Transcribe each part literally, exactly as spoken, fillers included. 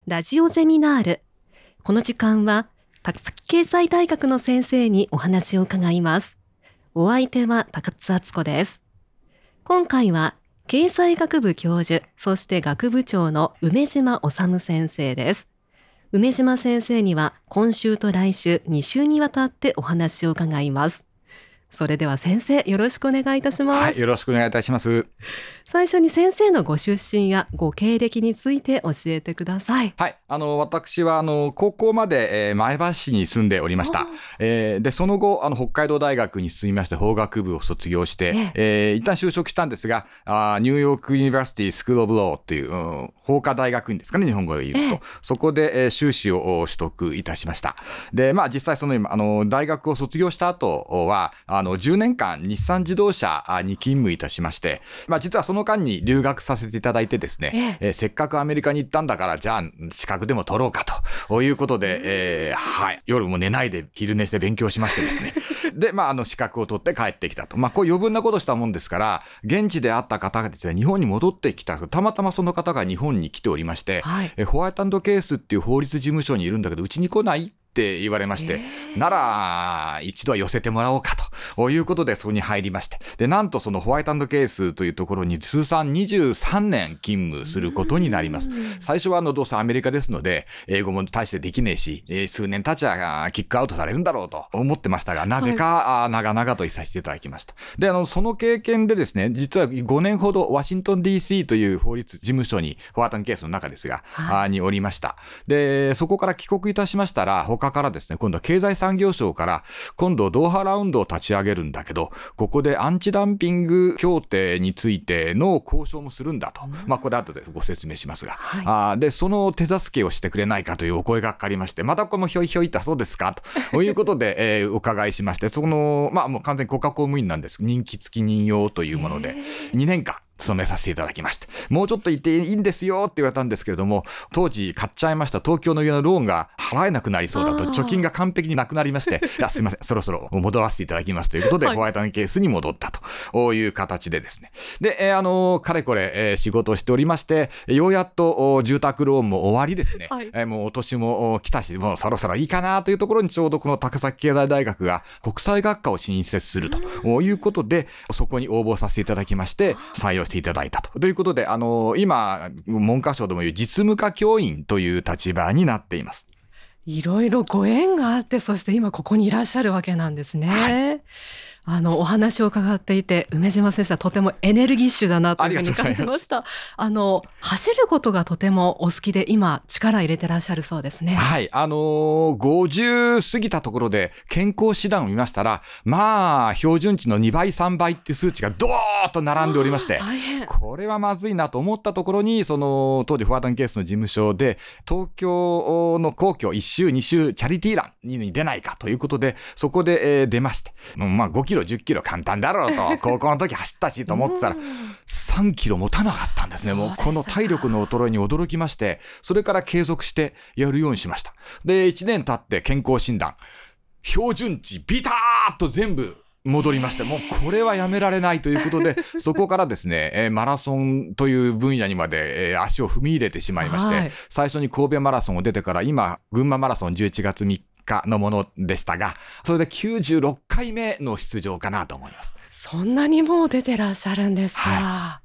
ラジオゼミナール。この時間は高崎経済大学の先生にお話を伺います。お相手は高津敦子です。今回は経済学部教授、そして学部長の梅島治先生です。梅島先生には今週と来週に週にわたってお話を伺います。それでは先生、よろしくお願いいたします。 はい、よろしくお願いいたします。 最初に先生のご出身やご経歴について教えてください。 はい、あの私はあの高校まで、えー、前橋市に住んでおりました。えー、でその後あの北海道大学に進みまして法学部を卒業して、ええー、一旦就職したんですが、あニューヨークユニバーシティスクールオブローという、うん、法科大学院ですかね、日本語で言うと、ええ、そこで、えー、修士を取得いたしました。でまあ実際その今あの大学を卒業した後はあのじゅうねんかん日産自動車に勤務いたしまして、まあ実はその間に留学させていただいてですね、えええー、せっかくアメリカに行ったんだからじゃあ資格でも取ろうかということで、えーはい、夜も寝ないで昼寝して勉強しましてですねで、まあ、あの資格を取って帰ってきたと、まあ、こういう余分なことしたもんですから現地で会った方がですね日本に戻ってきた。たまたまその方が日本に来ておりまして、はい、えホワイト&ケースっていう法律事務所にいるんだけどうちに来ないって言われまして、えー、なら一度は寄せてもらおうかということでそこに入りまして、でなんとそのホワイト&ケースというところに通算にじゅうさんねん勤務することになります。最初はあのどうせアメリカですので英語も大してできねえし、えー、数年経ちゃキックアウトされるんだろうと思ってましたが、なぜか長々といさせていただきました。であのその経験でですね、実はごねんほどワシントン ディーシー という法律事務所にホワイト&ケースの中ですが、はい、におりました。でそこから帰国いたしましたら他からですね、今度は経済産業省から今度ドーハラウンドを立ち上げるんだけどここでアンチダンピング協定についての交渉もするんだと、まあこれ後でご説明しますが、はい、あでその手助けをしてくれないかというお声がかかりまして、またこれもひょいひょいとそうですかということで、えー、お伺いしまして、そのまあもう完全に国家公務員なんです。任期付き任用というものでにねんかん勤めさせていただきまして、もうちょっといていいんですよって言われたんですけれども、当時買っちゃいました東京の家のローンが払えなくなりそうだと、貯金が完璧になくなりましていやすいませんそろそろ戻らせていただきますということで、はい、ホワイト&ケースに戻ったという形でですね、で、えー、あのかれこれ、えー、仕事をしておりまして、ようやっと住宅ローンも終わりですね、はい、えー、もうお年も来たしもうそろそろいいかなというところにちょうどこの高崎経済大学が国際学科を新設するということで、そこに応募させていただきまして採用していただいたとということで、あの今文科省でもいう実務科教員という立場になっています。 いろいろご縁があって、そして今ここにいらっしゃるわけなんですね。はい、あのお話を伺っていて梅島先生はとてもエネルギッシュだなというふうに感じました。あの走ることがとてもお好きで今力入れてらっしゃるそうですね。 はい、あのー、ごじゅう過ぎたところで健康診断を見ましたら、まあ標準値のにばいさんばいっていう数値がドーッと並んでおりまして、これはまずいなと思ったところに、その当時ホワイト&ケースの事務所で東京の皇居いっ周に周チャリティーランに出ないかということで、そこで、えー、出まして、まあごキロじゅっキロ簡単だろうと高校の時走ったしと思ってたらさんキロ持たなかったんですね。もうこの体力の衰えに驚きまして、それから継続してやるようにしました。でいちねん経って健康診断標準値ビターッと全部戻りまして、もうこれはやめられないということでそこからですね、えー、マラソンという分野にまで、えー、足を踏み入れてしまいまして、はい、最初に神戸マラソンを出てから今群馬マラソンじゅういちがつみっかのものでしたが、それできゅうじゅうろっかいめの出場かなと思います。 そんなにもう出てらっしゃるんですか。はい、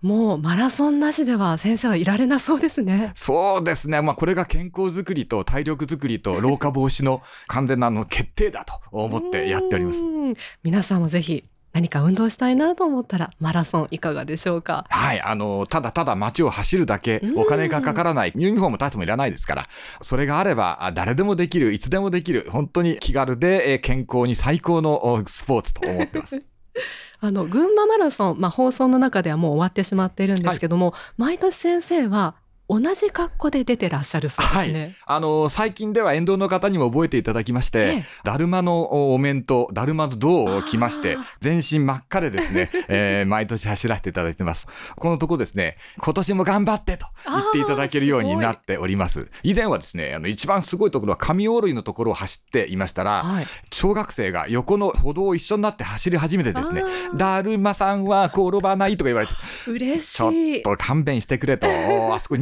もうマラソンなしでは先生はいられなそうですね。 そうですね、まあ、これが健康づくりと体力づくりと老化防止の完全なの決定だと思ってやっております。 皆さんもぜひ何か運動したいなと思ったらマラソンいかがでしょうか。 はい、あのただただ街を走るだけ、お金がかからない、ユニフォームタイツもいらないですから、それがあれば誰でもできる、いつでもできる、本当に気軽で健康に最高のスポーツと思ってますあの群馬マラソン、まあ、放送の中ではもう終わってしまっているんですけども、はい、毎年先生は同じ格好で出てらっしゃるそうですね。はい、 あの最近では沿道の方にも覚えていただきまして、ええ、だるまのお面とだるまの胴を着まして全身真っ赤でですね、えー、毎年走らせていただいてます。このとこですね、今年も頑張ってと言っていただけるようになっております。以前はですね、あの一番すごいところは上大類のところを走っていましたら、はい、小学生が横の歩道を一緒になって走り始めてですね、だるまさんは転ばないとか言われて、 嬉しい、 ちょっと勘弁してくれとあそこにじゅう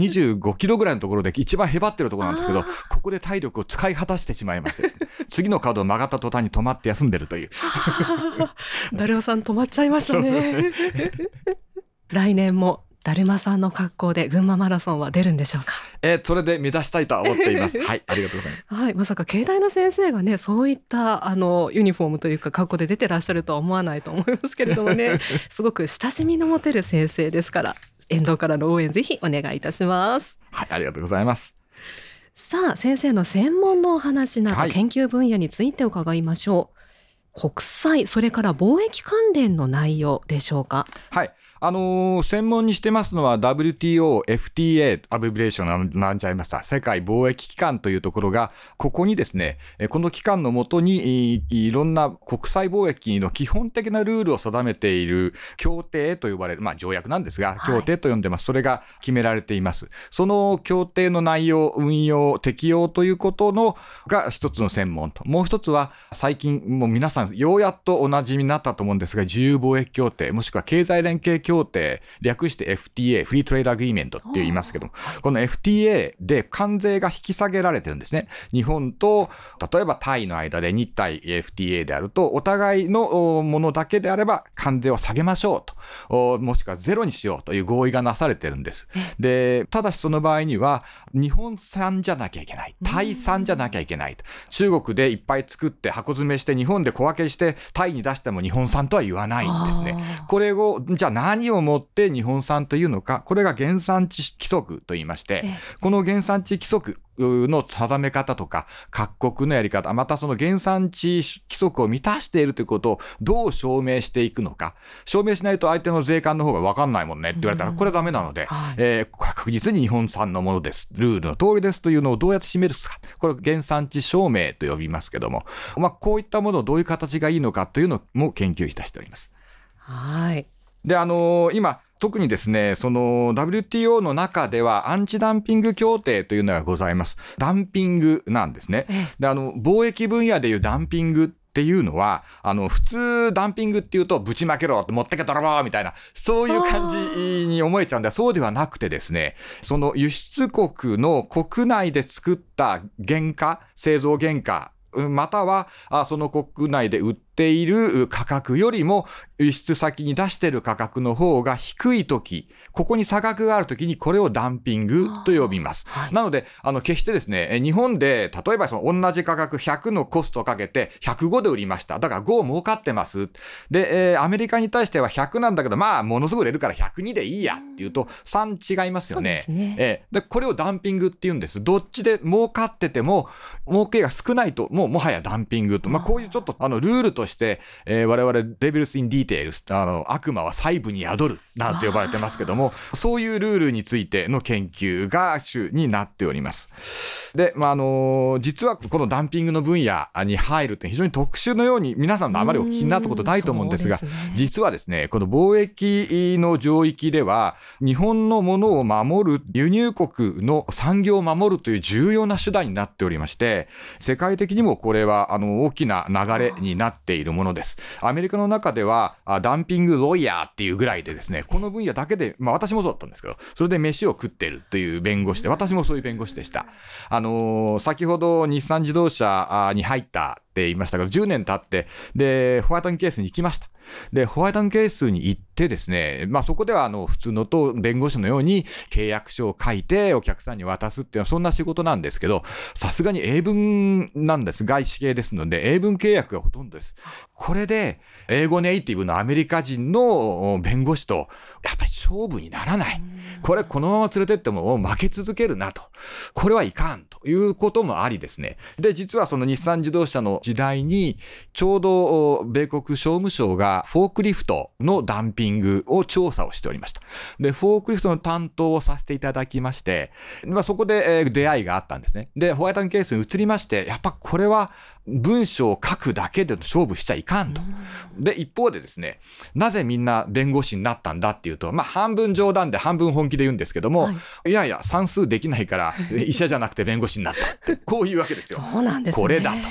じゅうごキロぐらいのところで一番へばってるところなんですけど、ここで体力を使い果たしてしまいましてですね、次の角を曲がった途端に止まって休んでるという。 だるまさん止まっちゃいましたね。来年もだるまさんの格好で群馬マラソンは出るんでしょうか。 えー、それで目指したいとは思っています。はい、ありがとうございます。 はい、まさか慶大の先生がね、そういったあのユニフォームというか格好で出てらっしゃるとは思わないと思いますけれどもね、すごく親しみの持てる先生ですから、沿道からの応援ぜひお願いいたします。 はい、ありがとうございます。 さあ、先生の専門のお話など、 はい、 研究分野について伺いましょう。国際、それから貿易関連の内容でしょうか。 はい。あのー、専門にしてますのは ダブリューティーオー、エフティーエー、アブリベーションなんじゃいました。世界貿易機関というところが、ここにですね、この機関のもとにい、いろんな国際貿易の基本的なルールを定めている協定と呼ばれる、まあ条約なんですが、協定と呼んでます。それが決められています。その協定の内容、運用、適用ということのが一つの専門と。もう一つは、最近もう皆さんようやっとお馴染みになったと思うんですが、自由貿易協定、もしくは経済連携協定協定、略して エフティーエー、フリートレードアグリーメントって言いますけども、この エフティーエー で関税が引き下げられてるんですね。日本と例えばタイの間で日タイ エフティーエー であると、お互いのものだけであれば関税を下げましょうと、もしくはゼロにしようという合意がなされてるんです。で、ただしその場合には日本産じゃなきゃいけない、タイ産じゃなきゃいけないと。中国でいっぱい作って箱詰めして日本で小分けしてタイに出しても日本産とは言わないんですね。これをじゃあ何をもって日本産というのか、これが原産地規則と言いまして、この原産地規則の定め方とか各国のやり方、またその原産地規則を満たしているということをどう証明していくのか。証明しないと相手の税関の方が分かんないもんねって言われたらこれはダメなので、はい、えー、これは確実に日本産のものです、ルールの通りですというのをどうやって示すか、これを原産地証明と呼びますけども、まあ、こういったものをどういう形がいいのかというのも研究いたしております。 はい。 で、あのー、今特にですね、その ダブリューティーオー の中ではアンチダンピング協定というのがございます。ダンピングなんですね。で、あの貿易分野でいうダンピングっていうのは、あの普通ダンピングっていうとぶちまけろ、持ってけ泥棒みたいな、そういう感じに思えちゃうんで、そうではなくてですね、その輸出国の国内で作った原価、製造原価、またはその国内で売っている価格よりも輸出先に出している価格の方が低いとき、ここに差額があるときにこれをダンピングと呼びます。はい、なので、あの決してですね、日本で例えばその同じ価格ひゃくのコストをかけてひゃくごで売りました。だからご儲かってます。で、えー、アメリカに対してはひゃくなんだけど、まあものすごく売れるからひゃくにでいいやっていうとさん違いますよね。そうですね。えー、でこれをダンピングって言うんです。どっちで儲かってても儲けが少ないともうもはやダンピングと、まあこういうちょっとあのルールとして、えー、我々デビルスインディテールス、あの悪魔は細部に宿るなんて呼ばれてますけども、そういうルールについての研究が主になっております。で、まああのー、実はこのダンピングの分野に入るって非常に特殊のように皆さんのあまりお聞きになったことないと思うんですが、ですね、実はですね、この貿易の領域では日本のものを守る、輸入国の産業を守るという重要な手段になっておりまして、世界的にもこれはあの大きな流れになっているものです。アメリカの中ではダンピングロイヤーっていうぐらいでですね、この分野だけで、まあ私もそうだったんですけど、それで飯を食ってるという弁護士で、私もそういう弁護士でした。あのー、先ほど日産自動車に入ったって言いましたが、じゅうねん経って、で、ホワイトンケースに行きました。で、ホワイトンケースに行ってですね、まあそこではあの普通のと弁護士のように契約書を書いてお客さんに渡すっていうのはそんな仕事なんですけど、さすがに英文なんです。外資系ですので、英文契約がほとんどです。これで、英語ネイティブのアメリカ人の弁護士と、やっぱり勝負にならない。これこのまま連れてっても負け続けるなと。これはいかんということもありですね。で、実はその日産自動車の時代に、ちょうど米国商務省がフォークリフトのダンピングを調査をしておりました。で、フォークリフトの担当をさせていただきまして、まあ、そこで出会いがあったんですね。で、ホワイトンケースに移りまして、やっぱこれは文章を書くだけで勝負しちゃいかんと。で、一方でですね、なぜみんな弁護士になったんだっていうと、まあ、半分冗談で半分本気で言うんですけども、はい、いやいや、算数できないから医者じゃなくて弁護士になったって、こういうわけですよ。 そうなんですね。 これだと。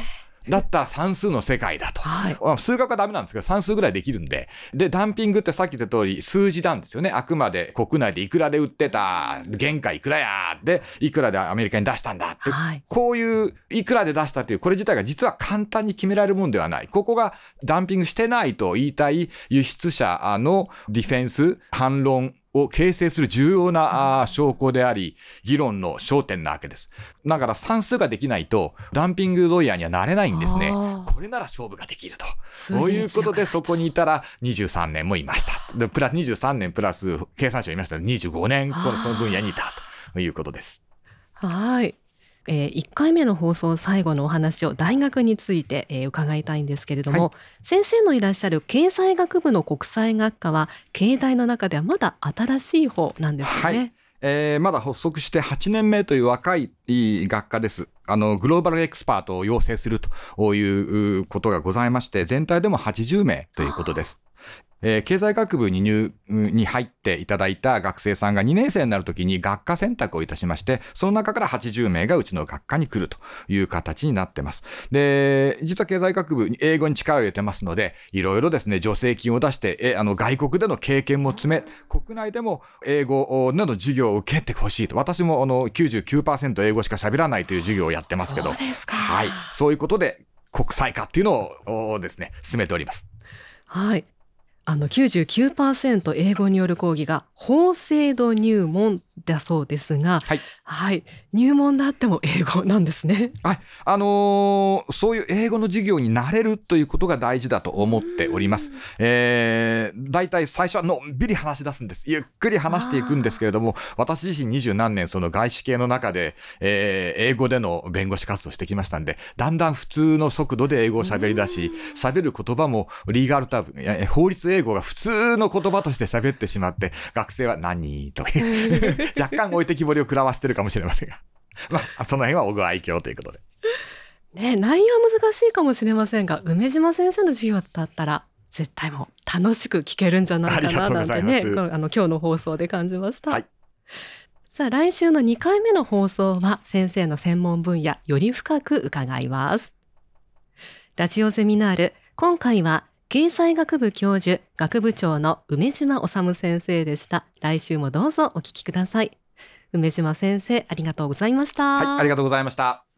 だったら算数の世界だと。 はい、 数学はダメなんですけど、算数ぐらいできるんで。で、ダンピングってさっき言った通り数字なんですよね。あくまで国内でいくらで売ってた、原価いくらやで、いくらでアメリカに出したんだって。はい、こういういくらで出したという、これ自体が実は簡単に決められるもんではない。ここがダンピングしてないと言いたい輸出者のディフェンス、反論、を形成する重要な証拠であり、議論の焦点なわけです。だから算数ができないと、ダンピングロイヤーにはなれないんですね。これなら勝負ができると。そういうことで、そこにいたらにじゅうさんねんもいました。でプラにじゅうさんねんプラス経産省いましたらにじゅうごねん、このその分野にいたということです。 はい。えー、いっかいめの放送最後のお話を大学について、えー、伺いたいんですけれども、はい、先生のいらっしゃる経済学部の国際学科は経大の中ではまだ新しい方なんですよね。はい、 えー、まだ発足してはちねんめという若い学科です。あのグローバルエキスパートを養成するということがございまして、全体でもはちじゅうめいということです。えー、経済学部に入に入っていただいた学生さんがにねん生になるときに学科選択をいたしまして、その中からはちじゅうめいがうちの学科に来るという形になってます。で、実は経済学部に英語に力を入れてますので、いろいろですね、助成金を出して、えあの外国での経験も詰め、国内でも英語など授業を受けてほしいと。私もあの きゅうじゅうきゅうパーセント 英語しか喋らないという授業をやってますけど、 そうですか。 はい、そういうことで国際化っていうのをですね、進めております。 はい。あの きゅうじゅうきゅうパーセント 英語による講義が法制度入門だそうですが、はい、はい、入門であっても英語なんですね。 はい、あのー、そういう英語の授業になれるということが大事だと思っております。えー、だいたい最初はのんびり話し出すんです。ゆっくり話していくんですけれども、私自身二十何年その外資系の中で、えー、英語での弁護士活動してきましたんで、だんだん普通の速度で英語を喋り出し、喋る言葉もリーガルタブ、法律英語が普通の言葉として喋ってしまって、学生は何と若干置いてきぼりを食らわせてるかもしれませんが、まあ、その辺はおご愛嬌ということで。 ね、内容は難しいかもしれませんが、梅島先生の授業だったら絶対もう楽しく聞けるんじゃないかななんてね、あの今日の放送で感じました。はい、さあ来週のにかいめの放送は先生の専門分野より深く伺います。ラジオセミナール、今回は経済学部教授学部長の梅島治先生でした。来週もどうぞお聞きください。梅島先生、ありがとうございました。 はい、ありがとうございました。